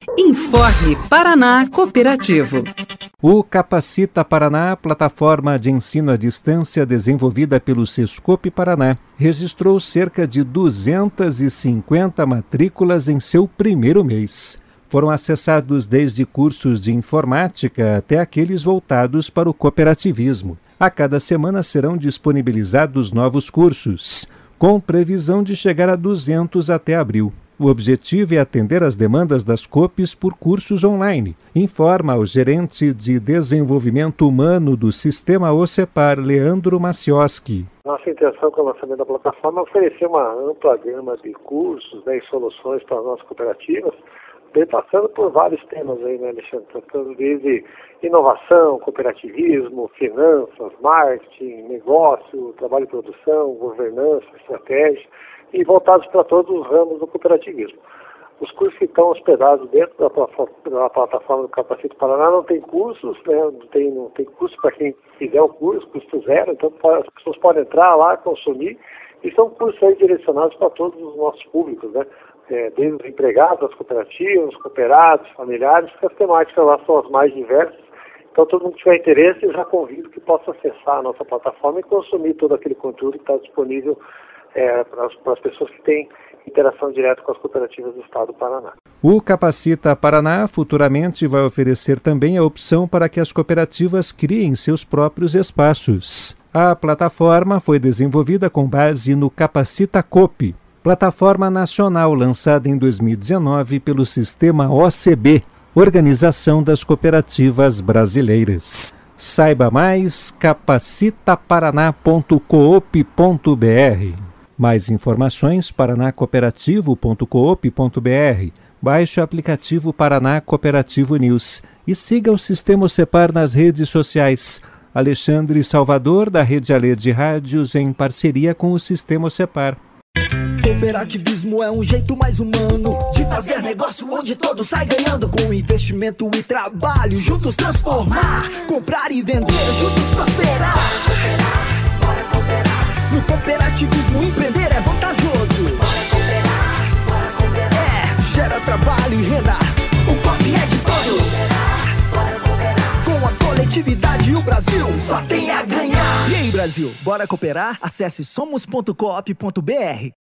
Informe Paraná Cooperativo. O Capacita Paraná, plataforma de ensino à distância desenvolvida pelo Sescope Paraná, registrou cerca de 250 matrículas em seu primeiro mês. Foram acessados desde cursos de informática até aqueles voltados para o cooperativismo. A cada semana serão disponibilizados novos cursos, com previsão de chegar a 200 até abril. O objetivo é atender às demandas das COPs por cursos online, informa o gerente de desenvolvimento humano do Sistema OCEPAR, Leandro Macioski. Nossa intenção com o lançamento da plataforma é oferecer uma ampla gama de cursos, e soluções para as nossas cooperativas, passando por vários temas aí, né, Alexandre? Tratando desde inovação, cooperativismo, finanças, marketing, negócio, trabalho e produção, governança, estratégia, e voltados para todos os ramos do cooperativismo. Os cursos que estão hospedados dentro da plataforma do Capacita Paraná não tem cursos, né? não tem curso para quem fizer o curso, custo zero, então as pessoas podem entrar lá, consumir, e são cursos aí direcionados para todos os nossos públicos, né? Desde os empregados, as cooperativas, cooperados, familiares, que as temáticas lá são as mais diversas. Então, todo mundo que tiver interesse, eu já convido que possa acessar a nossa plataforma e consumir todo aquele conteúdo que está disponível para as pessoas que têm interação direta com as cooperativas do Estado do Paraná. O Capacita Paraná futuramente vai oferecer também a opção para que as cooperativas criem seus próprios espaços. A plataforma foi desenvolvida com base no Capacita Coop, plataforma nacional lançada em 2019 pelo Sistema OCB, Organização das Cooperativas Brasileiras. Saiba mais, capacitaparaná.coop.br. Mais informações, paranacooperativo.coop.br. Baixe o aplicativo Paraná Cooperativo News e siga o Sistema OCEPAR nas redes sociais. Alexandre Salvador, da Rede Alê de Rádios, em parceria com o Sistema OCEPAR. Cooperativismo é um jeito mais humano de fazer negócio onde todo sai ganhando. Com investimento e trabalho, juntos transformar, comprar e vender, juntos prosperar. Bora cooperar. No cooperativismo empreender é vantajoso. Bora cooperar. Gera trabalho e renda. O COP é de todos. Bora cooperar. Com a coletividade o Brasil só tem a ganhar. E aí, Brasil, bora cooperar? Acesse somos.coop.br.